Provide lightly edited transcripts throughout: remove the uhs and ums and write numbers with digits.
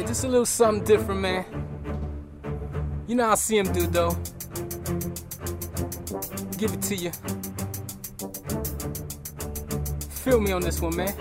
just a little something different, man. You know how I see him do, though. Give it to you. Feel me on this one, man.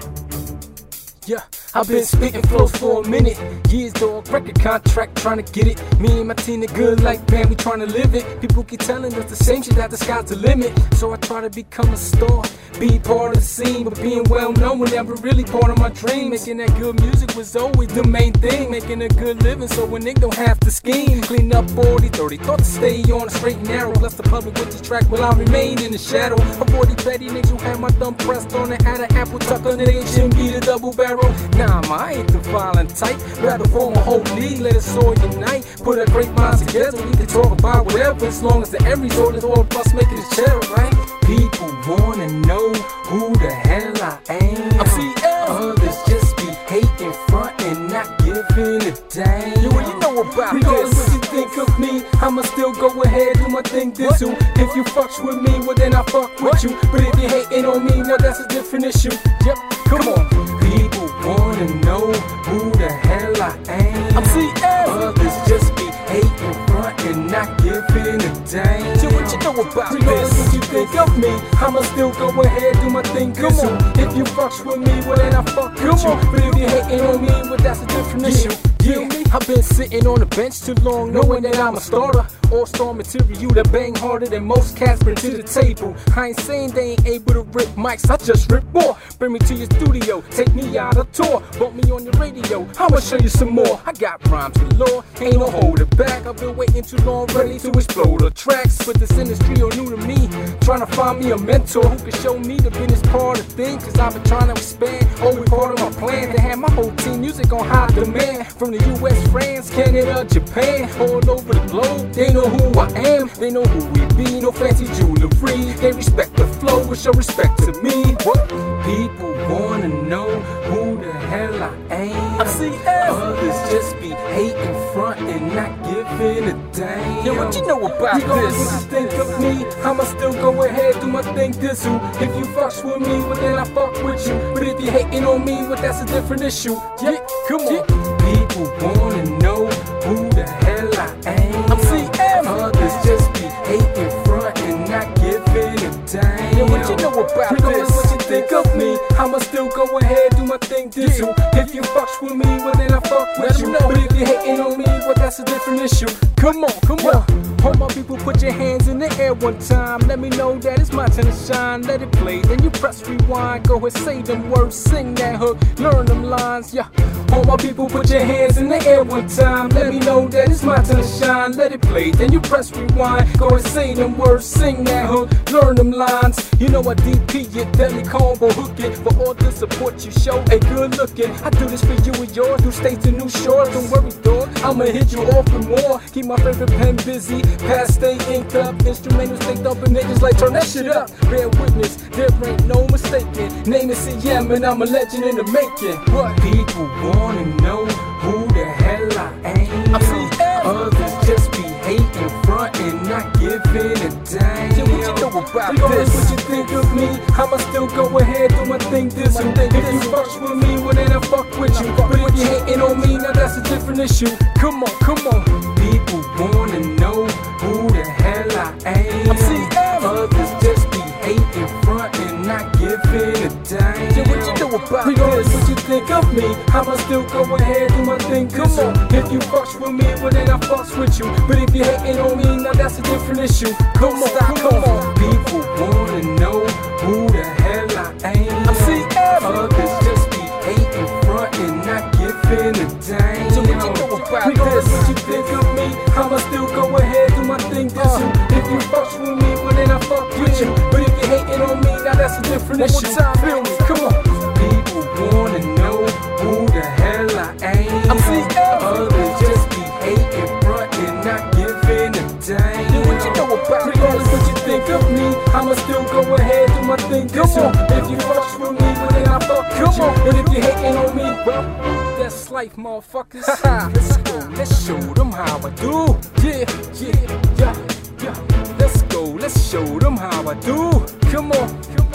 Yeah, I've been spitting flows for a minute. Years, dog, record contract, trying to get it. Me and my team are good like, man, we trying to live it. People keep telling us the same shit, that the sky's the limit. So I try to become a star, be part of the scene. But being well known was never really part of my dream. Making that good music was always the main thing. Making a good living so when they don't have to scheme. Clean up 40, 30, thought to stay on a straight and narrow. Bless the public with this track while I remain in the shadow. Avoid these petty niggas who had my thumb pressed on it. Had an apple tucked under their chin, be the double barrel. Nah, I ain't the violent type. Rather form a whole league, let us all unite. Put a great minds together, we can talk about whatever. As long as the end result is all of us making it cheddar, right? People wanna know who the hell I am. I'm CL. Others just be hating, frontin', not giving a damn. You know about regardless what you think of me, I'ma still go ahead, do my thing this too. If you fucks with me, well then I fuck with you. But if you hating on me, well that's a different issue. Yep, come on. People wanna know who the hell I am. I'm CL. Others just be hating, frontin', not giving a damn. So what you know about regardless what you think of me, I'ma still go ahead, do my thing this too. If you fucks with me, well then I fuck with you. But if you hating on me, well that's a different issue. Yeah, I've been sitting on the bench too long, knowing that I'm a starter. All-star material that bang harder than most cats bring to the table. I ain't saying they ain't able to rip mics, I just rip more. Bring me to your studio, take me out a tour, bump me on your radio, I'ma show you some more. I got rhymes galore, ain't no hold it back. I've been waiting too long, ready to explode the tracks. But this industry all new to me, trying to find me a mentor who can show me the business part of things. Cause I've been trying to expand, always part of my plan to have my whole team music on high demand. From the US, France, Canada, Japan, all over the globe. They know who I am, they know who we be. No fancy jewelry, they respect the flow, but show respect to me. What? People wanna know who the hell I am. I'm CL. Others just be hating, frontin', not giving a damn. Yeah, what you know about this? What you think of me, I'ma still go ahead, do my thing this too. If you fucks with me, well then I fuck with you. But if you hating on me, well that's a different issue. Yeah, come on. People wanna know who the hell I am. I'm CL. Others just be hating, frontin', not giving a damn. Yeah, what you know about this? What you think of me, I'ma still go ahead, do my thing this too. If you fucks with me, well then I fuck with you. But if you hating on me, well that's a different issue. Come on, come on. All my people, put your hands in the air one time. Let me know that it's my turn to shine. Let it play, then you press rewind. Go ahead, say them words, sing that hook, learn them lines, yeah. All my people, put your hands in the air one time. Let me know that it's my turn to shine. Let it play, then you press rewind. Go ahead, say them words, sing that hook, learn them lines. You know I DP it, deadly combo, hook it. For all the support you show, a good looking. I do this for you and yours, new states and new shores. Don't worry, dog, I'ma hit you off with more. Keep my favorite pen busy, past stay inked up. Instrumentals stay thumping niggas like turn that shit up. Bear witness, there ain't no mistaking. Name is CM and I'm a legend in the making. What? People wanna know who the hell I am. I'm CL. Others just be hating, frontin', not giving a damn. Yeah, what you know about this? What you think of me, I'ma still go ahead, do my thing this too. If you fucks with me, well then I fuck with you. But if you hating on me, now that's a different issue. Come on, come on. People wanna know who the hell I am. I'm CL. Others just be hating, frontin', not giving a damn. Yeah, what you know about regardless what you think of me, I'ma still go ahead, do my thing this too. If you fucks with me, well then I fucks with you. But if you hating on me, now that's a different issue. Come on, come on. People wanna know who the hell I am. I'm CL. Others just be hating, frontin', not giving a damn. So what you know about regardless what you think of me, I'ma still go ahead, do my thing this too. If you fucks with me, well then I fuck with you. But if you hating on me, now that's a different issue. Feel me, come on. People wanna know who the hell I am. I'm CL. Others just be hating, frontin', not giving a damn. Yeah, what you know about regardless what you think of me, I'ma still go ahead, do my thing this too. If you fucks with me, well then I fuck with you. But if you hating on me, well, that's life, motherfuckers. Let's go, let's show them how I do. Yeah, yeah, yeah, yeah. Let's go, let's show them how I do. Come on,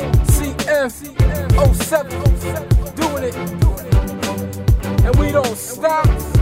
CM 07, doing it, and we don't stop.